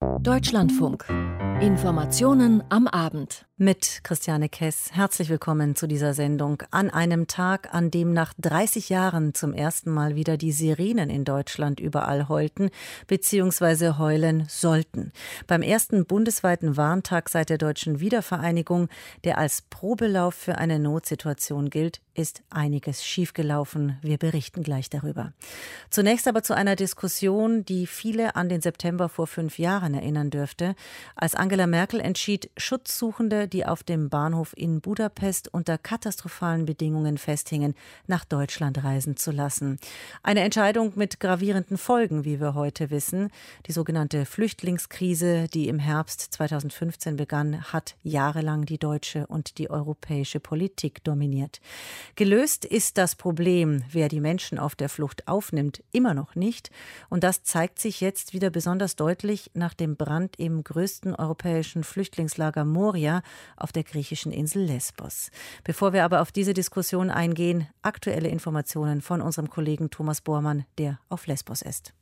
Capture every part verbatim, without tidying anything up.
Deutschlandfunk. Informationen am Abend. Mit Christiane Kess. Herzlich willkommen zu dieser Sendung. An einem Tag, an dem nach dreißig Jahren zum ersten Mal wieder die Sirenen in Deutschland überall heulten bzw. heulen sollten. Beim ersten bundesweiten Warntag seit der deutschen Wiedervereinigung, der als Probelauf für eine Notsituation gilt, ist einiges schiefgelaufen. Wir berichten gleich darüber. Zunächst aber zu einer Diskussion, die viele an den September vor fünf Jahren erinnern dürfte, als Angela Merkel entschied, Schutzsuchende, die auf dem Bahnhof in Budapest unter katastrophalen Bedingungen festhingen, nach Deutschland reisen zu lassen. Eine Entscheidung mit gravierenden Folgen, wie wir heute wissen. Die sogenannte Flüchtlingskrise, die im Herbst zweitausendfünfzehn begann, hat jahrelang die deutsche und die europäische Politik dominiert. Gelöst ist das Problem, wer die Menschen auf der Flucht aufnimmt, immer noch nicht. Und das zeigt sich jetzt wieder besonders deutlich nach dem Brand im größten europäischen Flüchtlingslager Moria auf der griechischen Insel Lesbos. Bevor wir aber auf diese Diskussion eingehen, aktuelle Informationen von unserem Kollegen Thomas Bormann, der auf Lesbos ist.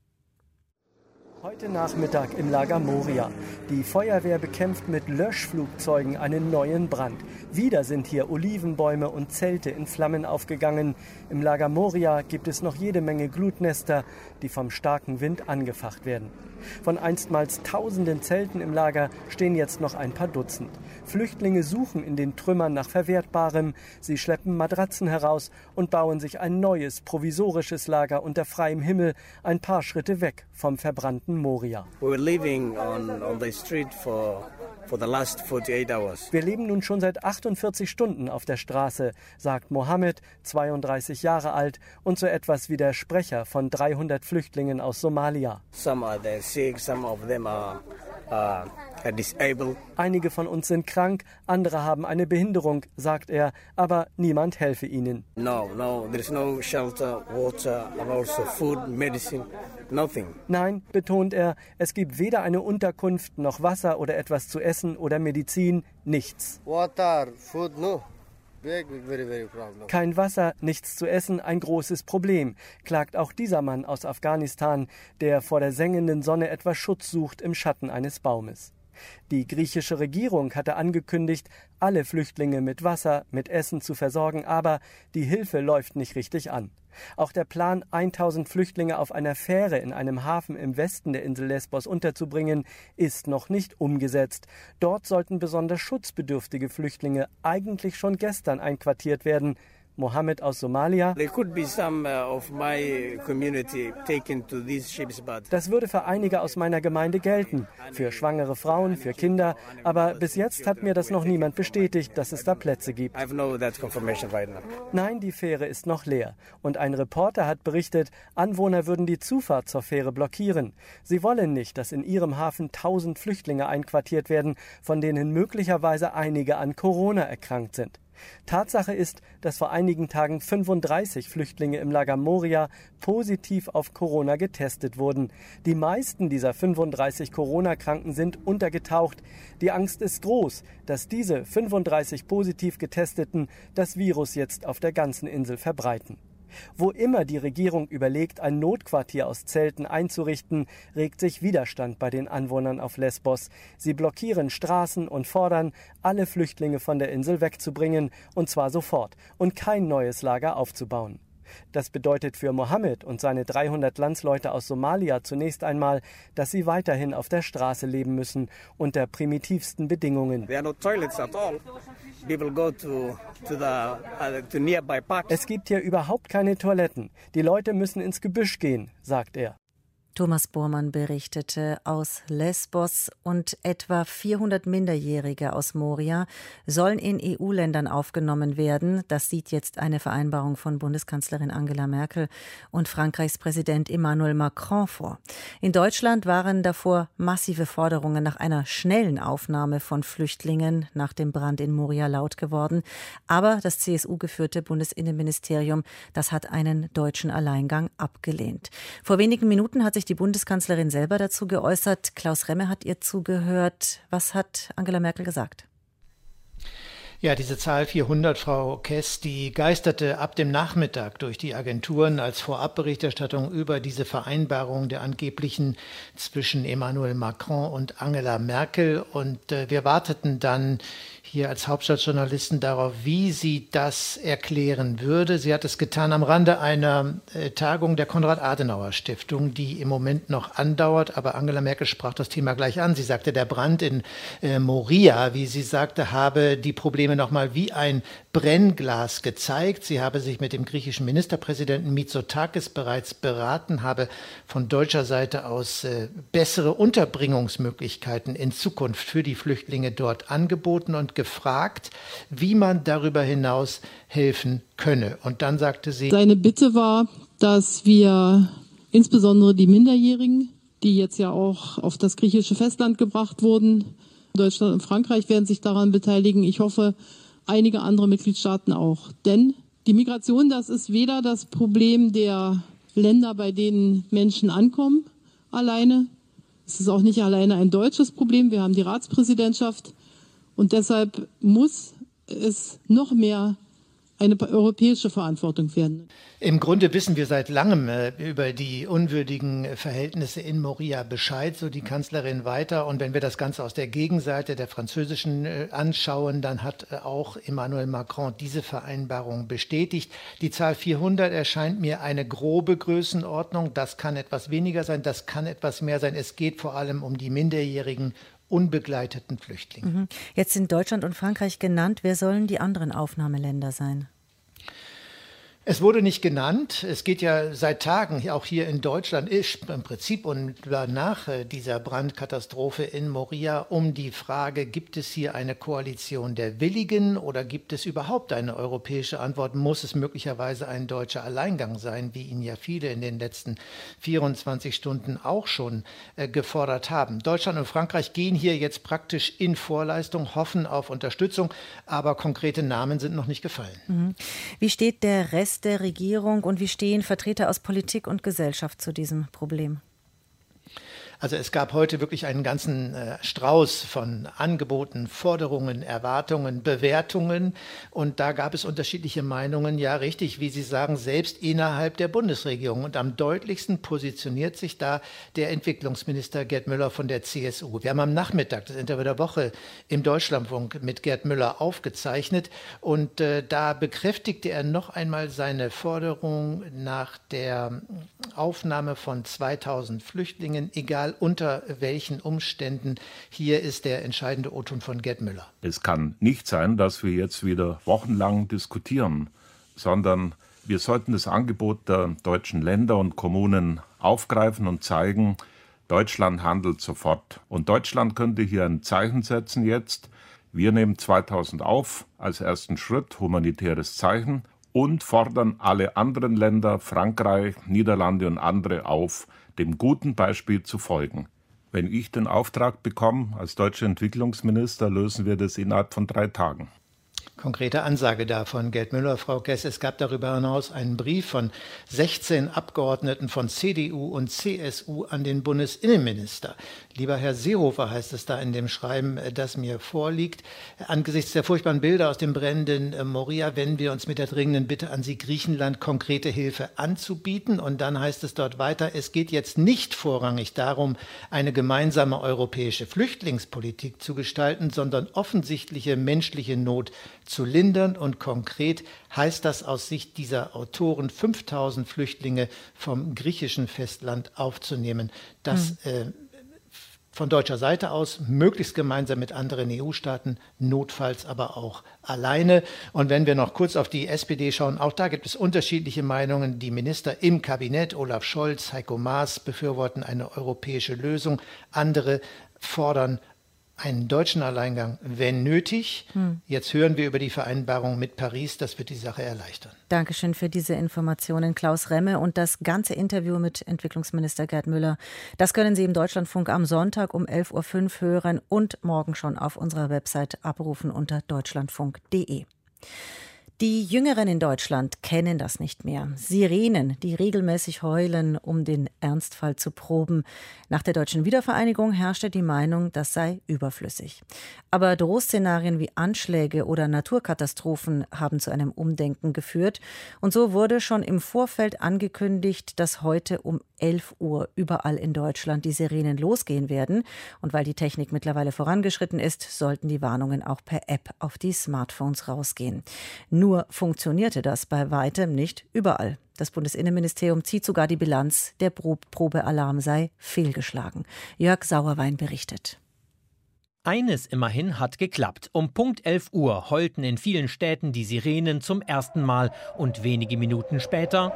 Heute Nachmittag im Lager Moria. Die Feuerwehr bekämpft mit Löschflugzeugen einen neuen Brand. Wieder sind hier Olivenbäume und Zelte in Flammen aufgegangen. Im Lager Moria gibt es noch jede Menge Glutnester, die vom starken Wind angefacht werden. Von einstmals tausenden Zelten im Lager stehen jetzt noch ein paar Dutzend. Flüchtlinge suchen in den Trümmern nach Verwertbarem. Sie schleppen Matratzen heraus und bauen sich ein neues, provisorisches Lager unter freiem Himmel, ein paar Schritte weg vom verbrannten Moria. We were living on, on the street for, for the last forty-eight hours. Wir leben nun schon seit achtundvierzig Stunden auf der Straße, sagt Mohammed, zweiunddreißig Jahre alt und so etwas wie der Sprecher von dreihundert Flüchtlingen aus Somalia. Some are there sick, some of them are, uh, are disabled. Einige von uns sind krank, andere haben eine Behinderung, sagt er, aber niemand helfe ihnen. No, no, there is no shelter, water and also food, medicine. Nothing. Nein, betont er, es gibt weder eine Unterkunft noch Wasser oder etwas zu essen oder Medizin, nichts. Water, food, no. Very, very, very problem. Kein Wasser, nichts zu essen, ein großes Problem, klagt auch dieser Mann aus Afghanistan, der vor der sengenden Sonne etwas Schutz sucht im Schatten eines Baumes. Die griechische Regierung hatte angekündigt, alle Flüchtlinge mit Wasser, mit Essen zu versorgen, aber die Hilfe läuft nicht richtig an. Auch der Plan, tausend Flüchtlinge auf einer Fähre in einem Hafen im Westen der Insel Lesbos unterzubringen, ist noch nicht umgesetzt. Dort sollten besonders schutzbedürftige Flüchtlinge eigentlich schon gestern einquartiert werden. Mohammed aus Somalia. There could be some uh, of my community taken to these ships, but Das würde für einige aus meiner Gemeinde gelten, für schwangere Frauen, für Kinder, aber bis jetzt hat mir das noch niemand bestätigt, dass es da Plätze gibt. I have no that confirmation right now. Nein, die Fähre ist noch leer. Und ein Reporter hat berichtet, Anwohner würden die Zufahrt zur Fähre blockieren. Sie wollen nicht, dass in ihrem Hafen tausend Flüchtlinge einquartiert werden, von denen möglicherweise einige an Corona erkrankt sind. Tatsache ist, dass vor einigen Tagen fünfunddreißig Flüchtlinge im Lager Moria positiv auf Corona getestet wurden. Die meisten dieser fünfunddreißig Corona-Kranken sind untergetaucht. Die Angst ist groß, dass diese fünfunddreißig positiv Getesteten das Virus jetzt auf der ganzen Insel verbreiten. Wo immer die Regierung überlegt, ein Notquartier aus Zelten einzurichten, regt sich Widerstand bei den Anwohnern auf Lesbos. Sie blockieren Straßen und fordern, alle Flüchtlinge von der Insel wegzubringen, und zwar sofort, und kein neues Lager aufzubauen. Das bedeutet für Mohammed und seine dreihundert Landsleute aus Somalia zunächst einmal, dass sie weiterhin auf der Straße leben müssen, unter primitivsten Bedingungen. There are no toilets at all. People go to, to, the, uh, to nearby parks. Es gibt hier überhaupt keine Toiletten. Die Leute müssen ins Gebüsch gehen, sagt er. Thomas Bormann berichtete aus Lesbos, und etwa vierhundert Minderjährige aus Moria sollen in E U-Ländern aufgenommen werden. Das sieht jetzt eine Vereinbarung von Bundeskanzlerin Angela Merkel und Frankreichs Präsident Emmanuel Macron vor. In Deutschland waren davor massive Forderungen nach einer schnellen Aufnahme von Flüchtlingen nach dem Brand in Moria laut geworden. Aber das C S U-geführte Bundesinnenministerium, das hat einen deutschen Alleingang abgelehnt. Vor wenigen Minuten hat sich die Bundeskanzlerin selber dazu geäußert. Klaus Remme hat ihr zugehört. Was hat Angela Merkel gesagt? Ja, diese Zahl vierhundert, Frau Kess, die geisterte ab dem Nachmittag durch die Agenturen als Vorabberichterstattung über diese Vereinbarung der angeblichen zwischen Emmanuel Macron und Angela Merkel. Und äh, wir warteten dann hier als Hauptstadtjournalisten darauf, wie sie das erklären würde. Sie hat es getan am Rande einer äh, Tagung der Konrad-Adenauer-Stiftung, die im Moment noch andauert. Aber Angela Merkel sprach das Thema gleich an. Sie sagte, der Brand in äh, Moria, wie sie sagte, habe die Probleme nochmal wie ein Brennglas gezeigt. Sie habe sich mit dem griechischen Ministerpräsidenten Mitsotakis bereits beraten, habe von deutscher Seite aus äh, bessere Unterbringungsmöglichkeiten in Zukunft für die Flüchtlinge dort angeboten und gefragt, wie man darüber hinaus helfen könne. Und dann sagte sie, seine Bitte war, dass wir insbesondere die Minderjährigen, die jetzt ja auch auf das griechische Festland gebracht wurden, Deutschland und Frankreich werden sich daran beteiligen. Ich hoffe, einige andere Mitgliedstaaten auch. Denn die Migration, das ist weder das Problem der Länder, bei denen Menschen ankommen, alleine. Es ist auch nicht alleine ein deutsches Problem. Wir haben die Ratspräsidentschaft. Und deshalb muss es noch mehr eine europäische Verantwortung werden. Im Grunde wissen wir seit langem äh, über die unwürdigen Verhältnisse in Moria Bescheid, so die Kanzlerin weiter. Und wenn wir das Ganze aus der Gegenseite der französischen äh, anschauen, dann hat äh, auch Emmanuel Macron diese Vereinbarung bestätigt. Die Zahl vierhundert erscheint mir eine grobe Größenordnung. Das kann etwas weniger sein, das kann etwas mehr sein. Es geht vor allem um die minderjährigen unbegleiteten Flüchtlinge. Jetzt sind Deutschland und Frankreich genannt. Wer sollen die anderen Aufnahmeländer sein? Es wurde nicht genannt. Es geht ja seit Tagen, auch hier in Deutschland, ist im Prinzip unmittelbar nach dieser Brandkatastrophe in Moria um die Frage, gibt es hier eine Koalition der Willigen oder gibt es überhaupt eine europäische Antwort? Muss es möglicherweise ein deutscher Alleingang sein, wie ihn ja viele in den letzten vierundzwanzig Stunden auch schon äh, gefordert haben? Deutschland und Frankreich gehen hier jetzt praktisch in Vorleistung, hoffen auf Unterstützung, aber konkrete Namen sind noch nicht gefallen. Mhm. Wie steht der Rest der Regierung und wie stehen Vertreter aus Politik und Gesellschaft zu diesem Problem? Also es gab heute wirklich einen ganzen äh, Strauß von Angeboten, Forderungen, Erwartungen, Bewertungen. Und da gab es unterschiedliche Meinungen, ja richtig, wie Sie sagen, selbst innerhalb der Bundesregierung. Und am deutlichsten positioniert sich da der Entwicklungsminister Gerd Müller von der C S U. Wir haben am Nachmittag das Interview der Woche im Deutschlandfunk mit Gerd Müller aufgezeichnet. Und äh, da bekräftigte er noch einmal seine Forderung nach der Aufnahme von zweitausend Flüchtlingen, egal unter welchen Umständen. Hier ist der entscheidende O-Ton von Gerd Müller. Es kann nicht sein, dass wir jetzt wieder wochenlang diskutieren, sondern wir sollten das Angebot der deutschen Länder und Kommunen aufgreifen und zeigen, Deutschland handelt sofort. Und Deutschland könnte hier ein Zeichen setzen jetzt. Wir nehmen zweitausend auf als ersten Schritt, humanitäres Zeichen, und fordern alle anderen Länder, Frankreich, Niederlande und andere auf, dem guten Beispiel zu folgen. Wenn ich den Auftrag bekomme, als deutscher Entwicklungsminister, lösen wir das innerhalb von drei Tagen. Konkrete Ansage da von Gerd Müller, Frau Kess. Es gab darüber hinaus einen Brief von sechzehn Abgeordneten von C D U und C S U an den Bundesinnenminister. Lieber Herr Seehofer, heißt es da in dem Schreiben, das mir vorliegt, angesichts der furchtbaren Bilder aus dem brennenden Moria wenden wir uns mit der dringenden Bitte an Sie, Griechenland konkrete Hilfe anzubieten. Und dann heißt es dort weiter, es geht jetzt nicht vorrangig darum, eine gemeinsame europäische Flüchtlingspolitik zu gestalten, sondern offensichtliche menschliche Not zu lindern. Und konkret heißt das aus Sicht dieser Autoren, fünftausend Flüchtlinge vom griechischen Festland aufzunehmen. Das mhm. äh, von deutscher Seite aus, möglichst gemeinsam mit anderen E U-Staaten, notfalls aber auch alleine. Und wenn wir noch kurz auf die S P D schauen, auch da gibt es unterschiedliche Meinungen. Die Minister im Kabinett, Olaf Scholz, Heiko Maas, befürworten eine europäische Lösung. Andere fordern einen deutschen Alleingang, wenn nötig. Hm. Jetzt hören wir über die Vereinbarung mit Paris. Das wird die Sache erleichtern. Dankeschön für diese Informationen, Klaus Remme. Und das ganze Interview mit Entwicklungsminister Gerd Müller, das können Sie im Deutschlandfunk am Sonntag um elf Uhr fünf hören und morgen schon auf unserer Website abrufen unter deutschlandfunk punkt de. Die Jüngeren in Deutschland kennen das nicht mehr. Sirenen, die regelmäßig heulen, um den Ernstfall zu proben. Nach der deutschen Wiedervereinigung herrschte die Meinung, das sei überflüssig. Aber Drohszenarien wie Anschläge oder Naturkatastrophen haben zu einem Umdenken geführt. Und so wurde schon im Vorfeld angekündigt, dass heute um elf Uhr überall in Deutschland die Sirenen losgehen werden. Und weil die Technik mittlerweile vorangeschritten ist, sollten die Warnungen auch per App auf die Smartphones rausgehen. Nur funktionierte das bei weitem nicht überall. Das Bundesinnenministerium zieht sogar die Bilanz, der Probealarm sei fehlgeschlagen. Jörg Sauerwein berichtet. Eines immerhin hat geklappt. Um Punkt elf Uhr heulten in vielen Städten die Sirenen zum ersten Mal und wenige Minuten später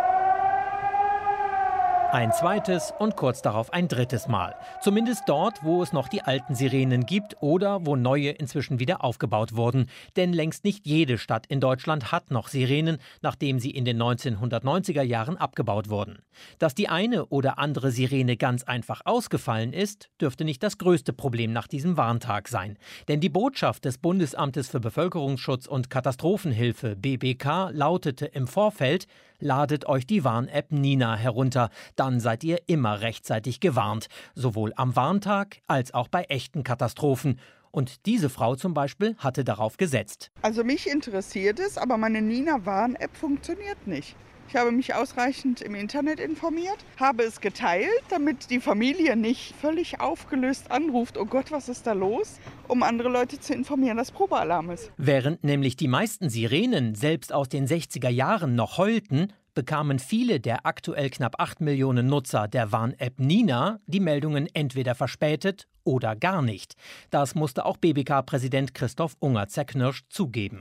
ein zweites und kurz darauf ein drittes Mal. Zumindest dort, wo es noch die alten Sirenen gibt oder wo neue inzwischen wieder aufgebaut wurden. Denn längst nicht jede Stadt in Deutschland hat noch Sirenen, nachdem sie in den neunzehnhundertneunziger Jahren abgebaut wurden. Dass die eine oder andere Sirene ganz einfach ausgefallen ist, dürfte nicht das größte Problem nach diesem Warntag sein. Denn die Botschaft des Bundesamtes für Bevölkerungsschutz und Katastrophenhilfe B B K lautete im Vorfeld: Ladet euch die Warn-App Nina herunter, dann seid ihr immer rechtzeitig gewarnt, sowohl am Warntag als auch bei echten Katastrophen. Und diese Frau zum Beispiel hatte darauf gesetzt. Also mich interessiert es, aber meine Nina-Warn-App funktioniert nicht. Ich habe mich ausreichend im Internet informiert, habe es geteilt, damit die Familie nicht völlig aufgelöst anruft, oh Gott, was ist da los, um andere Leute zu informieren, dass Probealarm ist. Während nämlich die meisten Sirenen selbst aus den sechziger Jahren noch heulten, bekamen viele der aktuell knapp acht Millionen Nutzer der Warn-App Nina die Meldungen entweder verspätet oder gar nicht. Das musste auch B B K-Präsident Christoph Unger zerknirscht zugeben.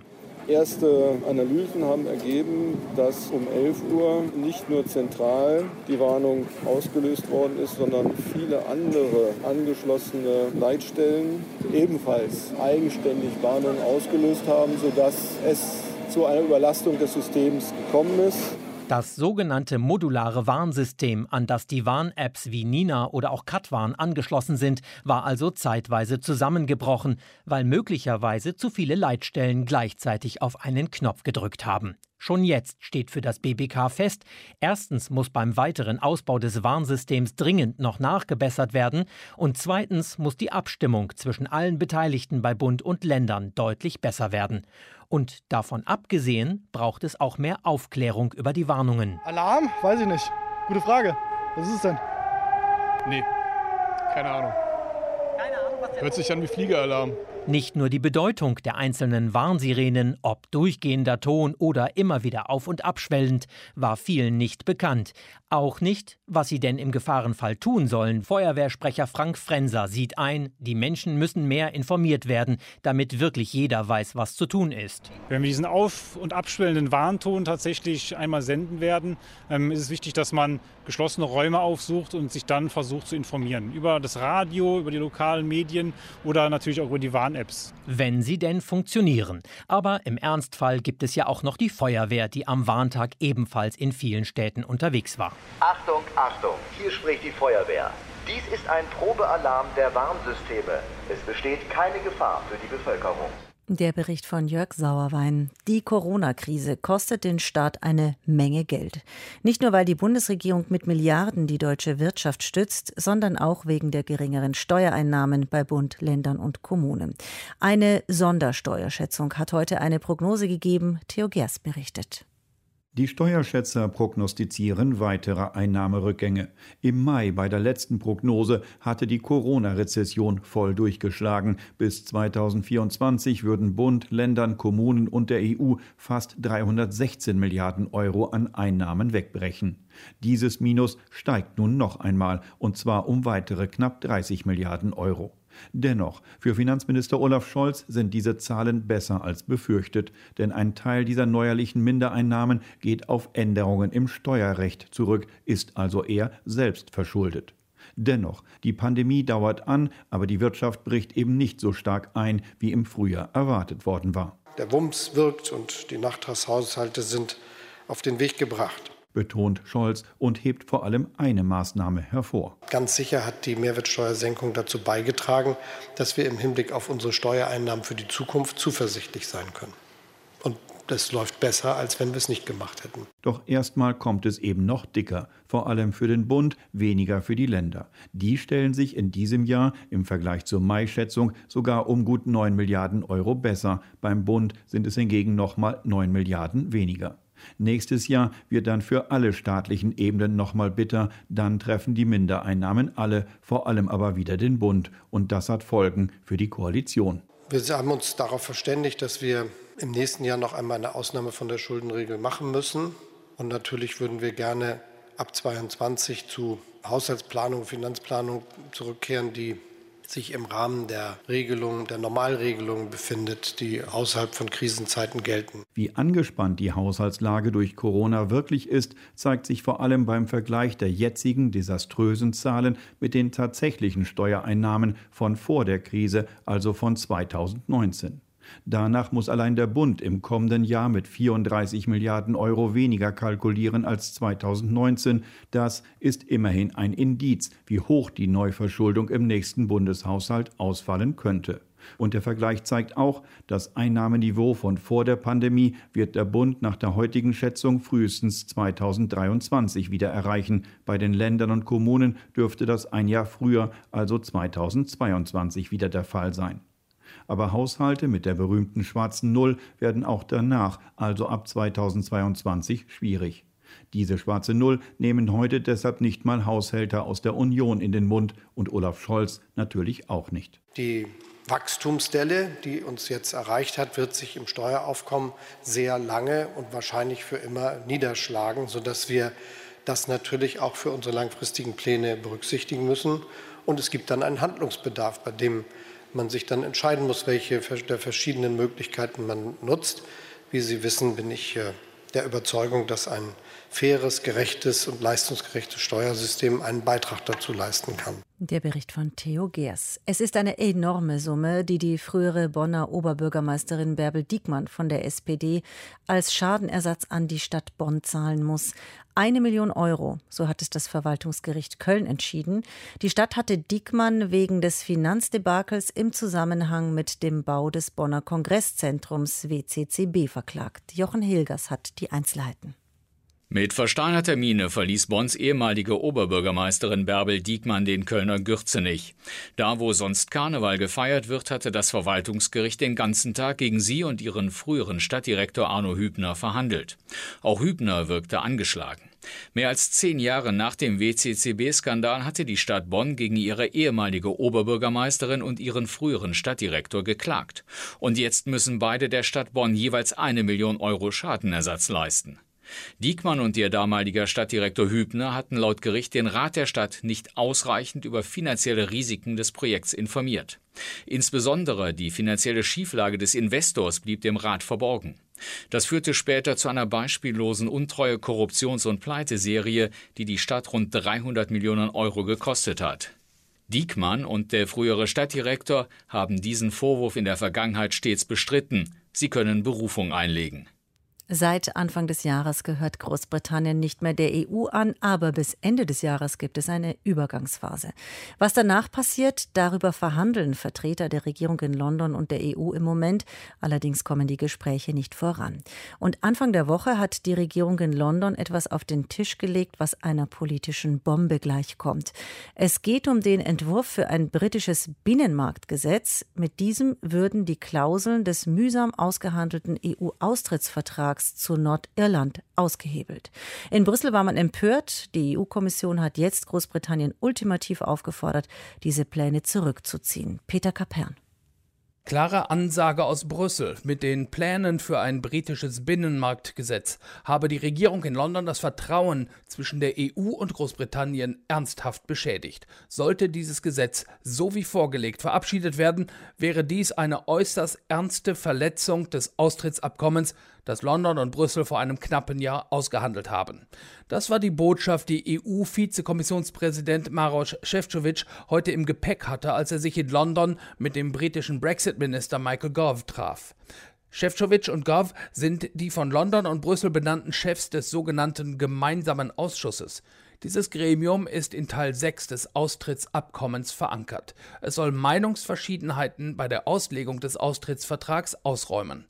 Erste Analysen haben ergeben, dass um elf Uhr nicht nur zentral die Warnung ausgelöst worden ist, sondern viele andere angeschlossene Leitstellen ebenfalls eigenständig Warnungen ausgelöst haben, sodass es zu einer Überlastung des Systems gekommen ist. Das sogenannte modulare Warnsystem, an das die Warn-Apps wie Nina oder auch Katwarn angeschlossen sind, war also zeitweise zusammengebrochen, weil möglicherweise zu viele Leitstellen gleichzeitig auf einen Knopf gedrückt haben. Schon jetzt steht für das B B K fest, erstens muss beim weiteren Ausbau des Warnsystems dringend noch nachgebessert werden und zweitens muss die Abstimmung zwischen allen Beteiligten bei Bund und Ländern deutlich besser werden. Und davon abgesehen braucht es auch mehr Aufklärung über die Warnungen. Alarm? Weiß ich nicht. Gute Frage. Was ist es denn? Nee, keine Ahnung. Keine Ahnung, was der Hört sich an wie Fliegeralarm. Nicht nur die Bedeutung der einzelnen Warnsirenen, ob durchgehender Ton oder immer wieder auf- und abschwellend, war vielen nicht bekannt. Auch nicht, was sie denn im Gefahrenfall tun sollen. Feuerwehrsprecher Frank Frenser sieht ein, die Menschen müssen mehr informiert werden, damit wirklich jeder weiß, was zu tun ist. Wenn wir diesen auf- und abschwellenden Warnton tatsächlich einmal senden werden, ähm, ist es wichtig, dass man geschlossene Räume aufsucht und sich dann versucht zu informieren. Über das Radio, über die lokalen Medien oder natürlich auch über die Warn-Apps. Wenn sie denn funktionieren. Aber im Ernstfall gibt es ja auch noch die Feuerwehr, die am Warntag ebenfalls in vielen Städten unterwegs war. Achtung, Achtung, hier spricht die Feuerwehr. Dies ist ein Probealarm der Warnsysteme. Es besteht keine Gefahr für die Bevölkerung. Der Bericht von Jörg Sauerwein. Die Corona-Krise kostet den Staat eine Menge Geld. Nicht nur, weil die Bundesregierung mit Milliarden die deutsche Wirtschaft stützt, sondern auch wegen der geringeren Steuereinnahmen bei Bund, Ländern und Kommunen. Eine Sondersteuerschätzung hat heute eine Prognose gegeben. Theo Gers berichtet. Die Steuerschätzer prognostizieren weitere Einnahmerückgänge. Im Mai bei der letzten Prognose hatte die Corona-Rezession voll durchgeschlagen. Bis zweitausendvierundzwanzig würden Bund, Ländern, Kommunen und der E U fast dreihundertsechzehn Milliarden Euro an Einnahmen wegbrechen. Dieses Minus steigt nun noch einmal, und zwar um weitere knapp dreißig Milliarden Euro. Dennoch, für Finanzminister Olaf Scholz sind diese Zahlen besser als befürchtet, denn ein Teil dieser neuerlichen Mindereinnahmen geht auf Änderungen im Steuerrecht zurück, ist also eher selbst verschuldet. Dennoch, die Pandemie dauert an, aber die Wirtschaft bricht eben nicht so stark ein, wie im Frühjahr erwartet worden war. Der Wumms wirkt und die Nachtragshaushalte sind auf den Weg gebracht, betont Scholz und hebt vor allem eine Maßnahme hervor. Ganz sicher hat die Mehrwertsteuersenkung dazu beigetragen, dass wir im Hinblick auf unsere Steuereinnahmen für die Zukunft zuversichtlich sein können. Und das läuft besser, als wenn wir es nicht gemacht hätten. Doch erstmal kommt es eben noch dicker, vor allem für den Bund, weniger für die Länder. Die stellen sich in diesem Jahr im Vergleich zur Mai-Schätzung sogar um gut neun Milliarden Euro besser. Beim Bund sind es hingegen nochmal neun Milliarden weniger. Nächstes Jahr wird dann für alle staatlichen Ebenen nochmal bitter. Dann treffen die Mindereinnahmen alle, vor allem aber wieder den Bund. Und das hat Folgen für die Koalition. Wir haben uns darauf verständigt, dass wir im nächsten Jahr noch einmal eine Ausnahme von der Schuldenregel machen müssen. Und natürlich würden wir gerne ab zweiundzwanzig zu Haushaltsplanung, Finanzplanung zurückkehren, die sich im Rahmen der Regelung, der Normalregelung befindet, die außerhalb von Krisenzeiten gelten. Wie angespannt die Haushaltslage durch Corona wirklich ist, zeigt sich vor allem beim Vergleich der jetzigen desaströsen Zahlen mit den tatsächlichen Steuereinnahmen von vor der Krise, also von zweitausendneunzehn. Danach muss allein der Bund im kommenden Jahr mit vierunddreißig Milliarden Euro weniger kalkulieren als zweitausendneunzehn. Das ist immerhin ein Indiz, wie hoch die Neuverschuldung im nächsten Bundeshaushalt ausfallen könnte. Und der Vergleich zeigt auch, das Einnahmeniveau von vor der Pandemie wird der Bund nach der heutigen Schätzung frühestens zweitausenddreiundzwanzig wieder erreichen. Bei den Ländern und Kommunen dürfte das ein Jahr früher, also zweitausendzweiundzwanzig, wieder der Fall sein. Aber Haushalte mit der berühmten schwarzen Null werden auch danach, also ab zweitausendzweiundzwanzig, schwierig. Diese schwarze Null nehmen heute deshalb nicht mal Haushälter aus der Union in den Mund und Olaf Scholz natürlich auch nicht. Die Wachstumsdelle, die uns jetzt erreicht hat, wird sich im Steueraufkommen sehr lange und wahrscheinlich für immer niederschlagen, sodass wir das natürlich auch für unsere langfristigen Pläne berücksichtigen müssen. Und es gibt dann einen Handlungsbedarf, bei dem man sich dann entscheiden muss, welche der verschiedenen Möglichkeiten man nutzt. Wie Sie wissen, bin ich der Überzeugung, dass ein faires, gerechtes und leistungsgerechtes Steuersystem einen Beitrag dazu leisten kann. Der Bericht von Theo Geers. Es ist eine enorme Summe, die die frühere Bonner Oberbürgermeisterin Bärbel Diekmann von der S P D als Schadenersatz an die Stadt Bonn zahlen muss. Eine Million Euro, so hat es das Verwaltungsgericht Köln entschieden. Die Stadt hatte Diekmann wegen des Finanzdebakels im Zusammenhang mit dem Bau des Bonner Kongresszentrums W C C B verklagt. Jochen Hilgers hat die Einzelheiten. Mit versteinerter Miene verließ Bonns ehemalige Oberbürgermeisterin Bärbel Diekmann den Kölner Gürzenich. Da, wo sonst Karneval gefeiert wird, hatte das Verwaltungsgericht den ganzen Tag gegen sie und ihren früheren Stadtdirektor Arno Hübner verhandelt. Auch Hübner wirkte angeschlagen. Mehr als zehn Jahre nach dem W C C B-Skandal hatte die Stadt Bonn gegen ihre ehemalige Oberbürgermeisterin und ihren früheren Stadtdirektor geklagt. Und jetzt müssen beide der Stadt Bonn jeweils eine Million Euro Schadenersatz leisten. Diekmann und ihr damaliger Stadtdirektor Hübner hatten laut Gericht den Rat der Stadt nicht ausreichend über finanzielle Risiken des Projekts informiert. Insbesondere die finanzielle Schieflage des Investors blieb dem Rat verborgen. Das führte später zu einer beispiellosen Untreue-, Korruptions- und Pleiteserie, die die Stadt rund dreihundert Millionen Euro gekostet hat. Diekmann und der frühere Stadtdirektor haben diesen Vorwurf in der Vergangenheit stets bestritten. Sie können Berufung einlegen. Seit Anfang des Jahres gehört Großbritannien nicht mehr der E U an, aber bis Ende des Jahres gibt es eine Übergangsphase. Was danach passiert, darüber verhandeln Vertreter der Regierung in London und der E U im Moment. Allerdings kommen die Gespräche nicht voran. Und Anfang der Woche hat die Regierung in London etwas auf den Tisch gelegt, was einer politischen Bombe gleichkommt. Es geht um den Entwurf für ein britisches Binnenmarktgesetz. Mit diesem würden die Klauseln des mühsam ausgehandelten E U-Austrittsvertrags zu Nordirland ausgehebelt. In Brüssel war man empört. Die E U-Kommission hat jetzt Großbritannien ultimativ aufgefordert, diese Pläne zurückzuziehen. Peter Kapern. Klare Ansage aus Brüssel. Mit den Plänen für ein britisches Binnenmarktgesetz habe die Regierung in London das Vertrauen zwischen der E U und Großbritannien ernsthaft beschädigt. Sollte dieses Gesetz so wie vorgelegt verabschiedet werden, wäre dies eine äußerst ernste Verletzung des Austrittsabkommens, das London und Brüssel vor einem knappen Jahr ausgehandelt haben. Das war die Botschaft, die E U-Vizekommissionspräsident Maroš Šefčovič heute im Gepäck hatte, als er sich in London mit dem britischen Brexit-Minister Michael Gove traf. Šefčovič und Gove sind die von London und Brüssel benannten Chefs des sogenannten Gemeinsamen Ausschusses. Dieses Gremium ist in Teil sechs des Austrittsabkommens verankert. Es soll Meinungsverschiedenheiten bei der Auslegung des Austrittsvertrags ausräumen.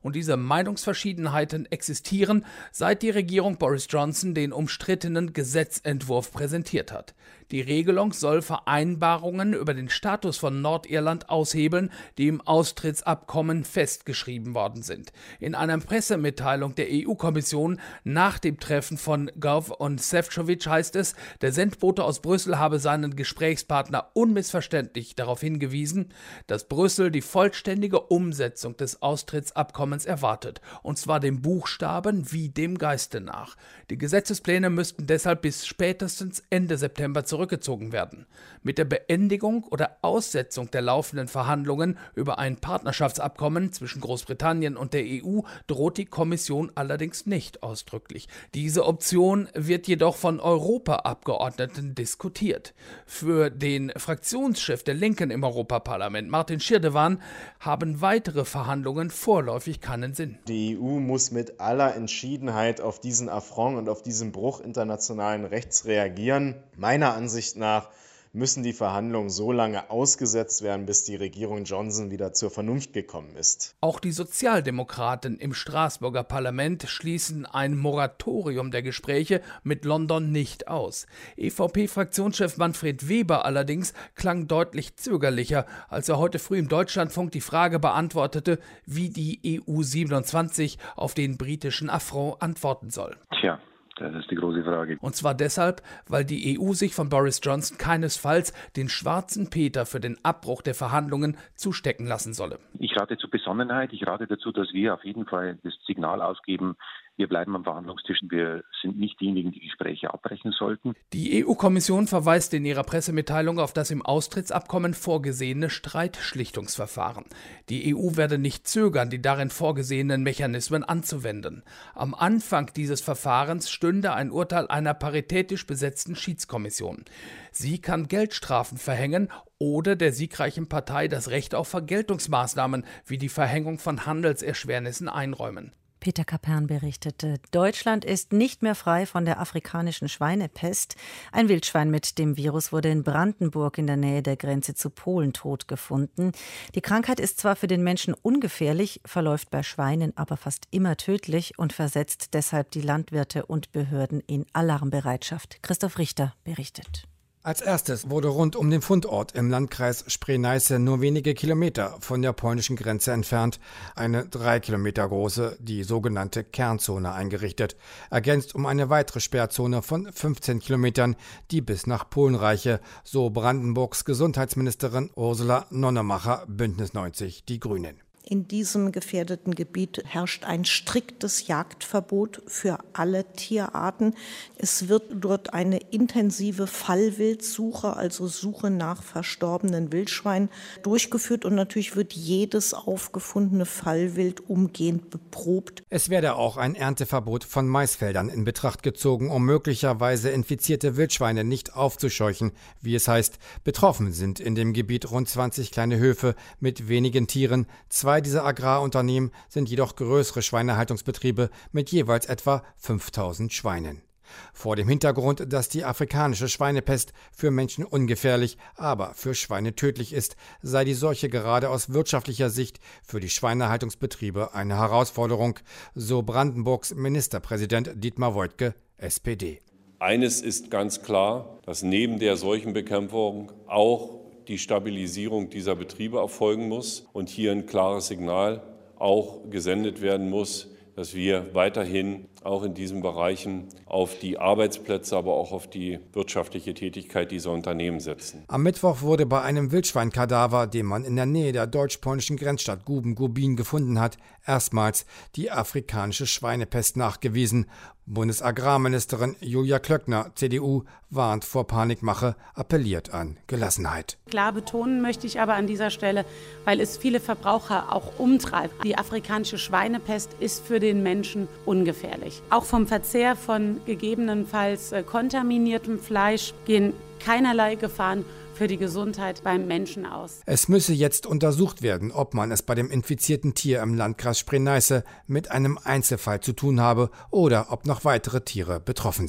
Und diese Meinungsverschiedenheiten existieren, seit die Regierung Boris Johnson den umstrittenen Gesetzentwurf präsentiert hat. Die Regelung soll Vereinbarungen über den Status von Nordirland aushebeln, die im Austrittsabkommen festgeschrieben worden sind. In einer Pressemitteilung der E U-Kommission nach dem Treffen von Gove und Šefčovič heißt es, der Sendbote aus Brüssel habe seinen Gesprächspartner unmissverständlich darauf hingewiesen, dass Brüssel die vollständige Umsetzung des Austrittsabkommens erwartet, und zwar dem Buchstaben wie dem Geiste nach. Die Gesetzespläne müssten deshalb bis spätestens Ende September zurückgezogen werden. Mit der Beendigung oder Aussetzung der laufenden Verhandlungen über ein Partnerschaftsabkommen zwischen Großbritannien und der E U droht die Kommission allerdings nicht ausdrücklich. Diese Option wird jedoch von Europaabgeordneten diskutiert. Für den Fraktionschef der Linken im Europaparlament, Martin Schirdewan, haben weitere Verhandlungen vorläufig keinen Sinn. Die E U muss mit aller Entschiedenheit auf diesen Affront und auf diesen Bruch internationalen Rechts reagieren. Meiner Ansicht nach müssen die Verhandlungen so lange ausgesetzt werden, bis die Regierung Johnson wieder zur Vernunft gekommen ist. Auch die Sozialdemokraten im Straßburger Parlament schließen ein Moratorium der Gespräche mit London nicht aus. E V P-Fraktionschef Manfred Weber allerdings klang deutlich zögerlicher, als er heute früh im Deutschlandfunk die Frage beantwortete, wie die E U siebenundzwanzig auf den britischen Affront antworten soll. Tja. Das ist die große Frage. Und zwar deshalb, weil die E U sich von Boris Johnson keinesfalls den schwarzen Peter für den Abbruch der Verhandlungen zustecken lassen solle. Ich rate zur Besonnenheit. Ich rate dazu, dass wir auf jeden Fall das Signal ausgeben, wir bleiben am Verhandlungstisch. Wir sind nicht diejenigen, die Gespräche abbrechen sollten. Die E U-Kommission verweist in ihrer Pressemitteilung auf das im Austrittsabkommen vorgesehene Streitschlichtungsverfahren. Die E U werde nicht zögern, die darin vorgesehenen Mechanismen anzuwenden. Am Anfang dieses Verfahrens stünde ein Urteil einer paritätisch besetzten Schiedskommission. Sie kann Geldstrafen verhängen oder der siegreichen Partei das Recht auf Vergeltungsmaßnahmen wie die Verhängung von Handelserschwernissen einräumen. Peter Kapern berichtete, Deutschland ist nicht mehr frei von der afrikanischen Schweinepest. Ein Wildschwein mit dem Virus wurde in Brandenburg in der Nähe der Grenze zu Polen tot gefunden. Die Krankheit ist zwar für den Menschen ungefährlich, verläuft bei Schweinen aber fast immer tödlich und versetzt deshalb die Landwirte und Behörden in Alarmbereitschaft. Christoph Richter berichtet. Als erstes wurde rund um den Fundort im Landkreis Spree-Neiße, nur wenige Kilometer von der polnischen Grenze entfernt, eine drei Kilometer große, die sogenannte Kernzone eingerichtet, ergänzt um eine weitere Sperrzone von fünfzehn Kilometern, die bis nach Polen reiche, so Brandenburgs Gesundheitsministerin Ursula Nonnemacher, Bündnis neunzig, die Grünen. In diesem gefährdeten Gebiet herrscht ein striktes Jagdverbot für alle Tierarten. Es wird dort eine intensive Fallwildsuche, also Suche nach verstorbenen Wildschweinen, durchgeführt. Und natürlich wird jedes aufgefundene Fallwild umgehend beprobt. Es werde auch ein Ernteverbot von Maisfeldern in Betracht gezogen, um möglicherweise infizierte Wildschweine nicht aufzuscheuchen, wie es heißt. Betroffen sind in dem Gebiet rund zwanzig kleine Höfe mit wenigen Tieren. Zwei dieser Agrarunternehmen sind jedoch größere Schweinehaltungsbetriebe mit jeweils etwa fünftausend Schweinen. Vor dem Hintergrund, dass die afrikanische Schweinepest für Menschen ungefährlich, aber für Schweine tödlich ist, sei die Seuche gerade aus wirtschaftlicher Sicht für die Schweinehaltungsbetriebe eine Herausforderung, so Brandenburgs Ministerpräsident Dietmar Woidke, S P D. Eines ist ganz klar, dass neben der Seuchenbekämpfung auch die Stabilisierung dieser Betriebe erfolgen muss und hier ein klares Signal auch gesendet werden muss, dass wir weiterhin auch in diesen Bereichen auf die Arbeitsplätze, aber auch auf die wirtschaftliche Tätigkeit dieser Unternehmen setzen. Am Mittwoch wurde bei einem Wildschweinkadaver, den man in der Nähe der deutsch-polnischen Grenzstadt Guben-Gubin gefunden hat, erstmals die afrikanische Schweinepest nachgewiesen. Bundesagrarministerin Julia Klöckner, C D U, warnt vor Panikmache, appelliert an Gelassenheit. Klar betonen möchte ich aber an dieser Stelle, weil es viele Verbraucher auch umtreibt. Die afrikanische Schweinepest ist für den Menschen ungefährlich. Auch vom Verzehr von gegebenenfalls kontaminiertem Fleisch gehen keinerlei Gefahren für die Gesundheit beim Menschen aus. Es müsse jetzt untersucht werden, ob man es bei dem infizierten Tier im Landkreis Spree-Neiße mit einem Einzelfall zu tun habe oder ob noch weitere Tiere betroffen sind.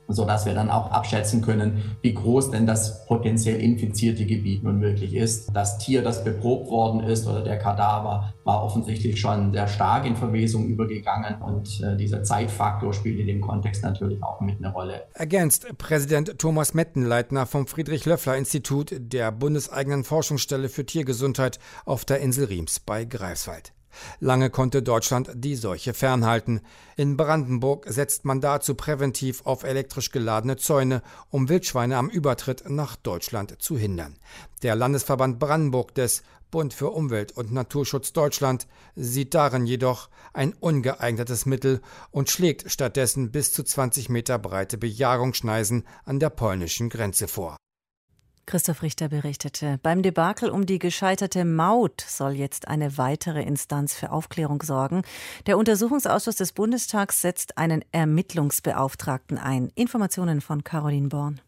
sodass wir dann auch abschätzen können, wie groß denn das potenziell infizierte Gebiet nun wirklich ist. Das Tier, das beprobt worden ist, oder der Kadaver, war offensichtlich schon sehr stark in Verwesung übergegangen und äh, dieser Zeitfaktor spielt in dem Kontext natürlich auch mit eine Rolle. Ergänzt Präsident Thomas Mettenleitner vom Friedrich-Löffler-Institut der bundeseigenen Forschungsstelle für Tiergesundheit auf der Insel Riems bei Greifswald. Lange konnte Deutschland die Seuche fernhalten. In Brandenburg setzt man dazu präventiv auf elektrisch geladene Zäune, um Wildschweine am Übertritt nach Deutschland zu hindern. Der Landesverband Brandenburg des Bund für Umwelt und Naturschutz Deutschland sieht darin jedoch ein ungeeignetes Mittel und schlägt stattdessen bis zu zwanzig Meter breite Bejagungsschneisen an der polnischen Grenze vor. Christoph Richter berichtete, beim Debakel um die gescheiterte Maut soll jetzt eine weitere Instanz für Aufklärung sorgen. Der Untersuchungsausschuss des Bundestags setzt einen Ermittlungsbeauftragten ein. Informationen von Caroline Born.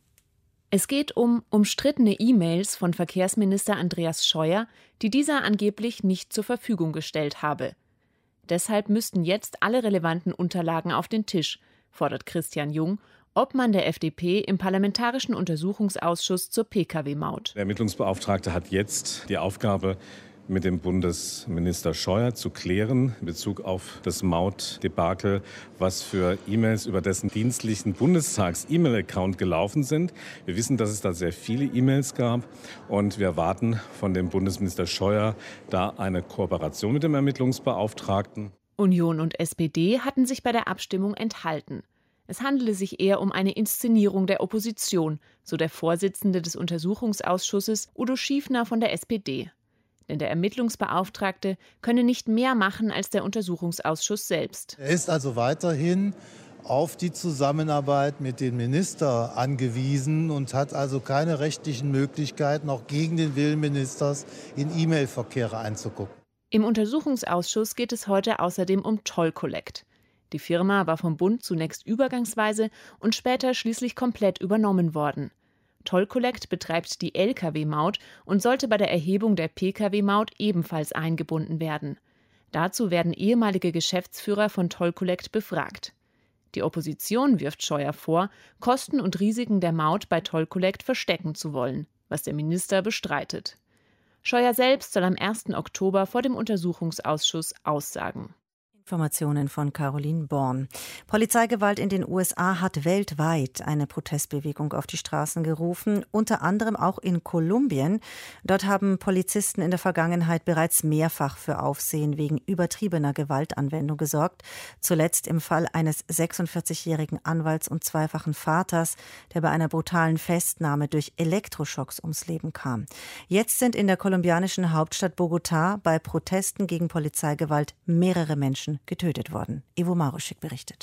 Es geht um umstrittene E-Mails von Verkehrsminister Andreas Scheuer, die dieser angeblich nicht zur Verfügung gestellt habe. Deshalb müssten jetzt alle relevanten Unterlagen auf den Tisch, fordert Christian Jung, Obmann der F D P im Parlamentarischen Untersuchungsausschuss zur Pkw-Maut. Der Ermittlungsbeauftragte hat jetzt die Aufgabe, mit dem Bundesminister Scheuer zu klären in Bezug auf das Mautdebakel, was für E-Mails über dessen dienstlichen Bundestags-E-Mail-Account gelaufen sind. Wir wissen, dass es da sehr viele E-Mails gab und wir erwarten von dem Bundesminister Scheuer da eine Kooperation mit dem Ermittlungsbeauftragten. Union und S P D hatten sich bei der Abstimmung enthalten. Es handele sich eher um eine Inszenierung der Opposition, so der Vorsitzende des Untersuchungsausschusses Udo Schiefner von der S P D. Denn der Ermittlungsbeauftragte könne nicht mehr machen als der Untersuchungsausschuss selbst. Er ist also weiterhin auf die Zusammenarbeit mit dem Minister angewiesen und hat also keine rechtlichen Möglichkeiten, auch gegen den Willen Ministers in E-Mail-Verkehre einzugucken. Im Untersuchungsausschuss geht es heute außerdem um Toll Collect. Die Firma war vom Bund zunächst übergangsweise und später schließlich komplett übernommen worden. Toll Collect betreibt die L K W-Maut und sollte bei der Erhebung der P K W-Maut ebenfalls eingebunden werden. Dazu werden ehemalige Geschäftsführer von Toll Collect befragt. Die Opposition wirft Scheuer vor, Kosten und Risiken der Maut bei Toll Collect verstecken zu wollen, was der Minister bestreitet. Scheuer selbst soll am ersten Oktober vor dem Untersuchungsausschuss aussagen. Informationen von Caroline Born. Polizeigewalt in den U S A hat weltweit eine Protestbewegung auf die Straßen gerufen, unter anderem auch in Kolumbien. Dort haben Polizisten in der Vergangenheit bereits mehrfach für Aufsehen wegen übertriebener Gewaltanwendung gesorgt. Zuletzt im Fall eines sechsundvierzigjährigen Anwalts und zweifachen Vaters, der bei einer brutalen Festnahme durch Elektroschocks ums Leben kam. Jetzt sind in der kolumbianischen Hauptstadt Bogotá bei Protesten gegen Polizeigewalt mehrere Menschen getötet worden. Ivo Maruschik berichtet.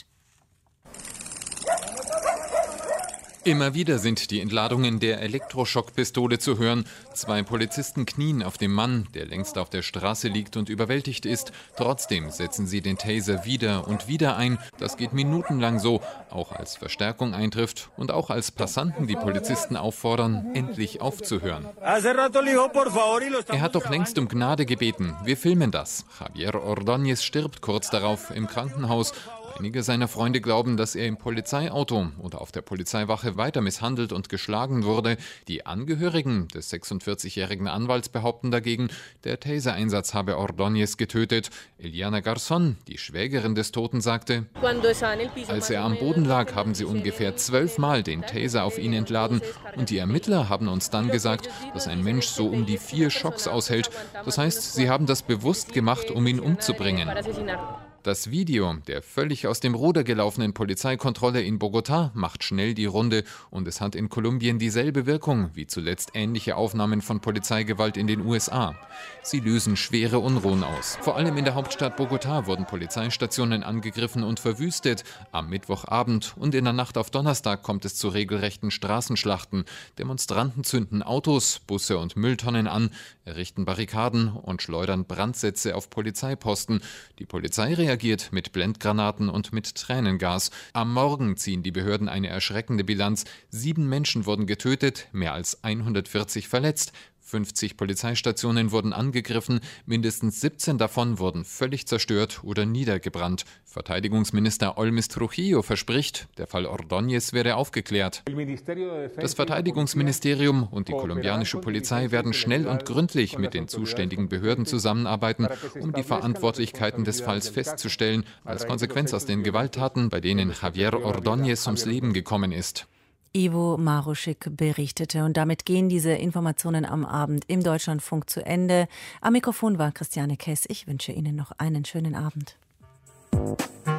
Immer wieder sind die Entladungen der Elektroschockpistole zu hören. Zwei Polizisten knien auf dem Mann, der längst auf der Straße liegt und überwältigt ist. Trotzdem setzen sie den Taser wieder und wieder ein. Das geht minutenlang so, auch als Verstärkung eintrifft und auch als Passanten die Polizisten auffordern, endlich aufzuhören. Er hat doch längst um Gnade gebeten. Wir filmen das. Javier Ordóñez stirbt kurz darauf im Krankenhaus. Einige seiner Freunde glauben, dass er im Polizeiauto oder auf der Polizeiwache weiter misshandelt und geschlagen wurde. Die Angehörigen des sechsundvierzigjährigen Anwalts behaupten dagegen, der Taser-Einsatz habe Ordóñez getötet. Eliana Garzón, die Schwägerin des Toten, sagte, als er am Boden lag, haben sie ungefähr zwölfmal den Taser auf ihn entladen. Und die Ermittler haben uns dann gesagt, dass ein Mensch so um die vier Schocks aushält. Das heißt, sie haben das bewusst gemacht, um ihn umzubringen. Das Video der völlig aus dem Ruder gelaufenen Polizeikontrolle in Bogotá macht schnell die Runde und es hat in Kolumbien dieselbe Wirkung wie zuletzt ähnliche Aufnahmen von Polizeigewalt in den U S A. Sie lösen schwere Unruhen aus. Vor allem in der Hauptstadt Bogotá wurden Polizeistationen angegriffen und verwüstet. Am Mittwochabend und in der Nacht auf Donnerstag kommt es zu regelrechten Straßenschlachten. Demonstranten zünden Autos, Busse und Mülltonnen an, errichten Barrikaden und schleudern Brandsätze auf Polizeiposten. Die Polizei reagiert mit Blendgranaten und mit Tränengas. Am Morgen ziehen die Behörden eine erschreckende Bilanz. Sieben Menschen wurden getötet, mehr als hundertvierzig verletzt. fünfzig Polizeistationen wurden angegriffen, mindestens siebzehn davon wurden völlig zerstört oder niedergebrannt. Verteidigungsminister Olmis Trujillo verspricht, der Fall Ordóñez werde aufgeklärt. Das Verteidigungsministerium und die kolumbianische Polizei werden schnell und gründlich mit den zuständigen Behörden zusammenarbeiten, um die Verantwortlichkeiten des Falls festzustellen, als Konsequenz aus den Gewalttaten, bei denen Javier Ordóñez ums Leben gekommen ist. Ivo Maruschik berichtete und damit gehen diese Informationen am Abend im Deutschlandfunk zu Ende. Am Mikrofon war Christiane Kess. Ich wünsche Ihnen noch einen schönen Abend.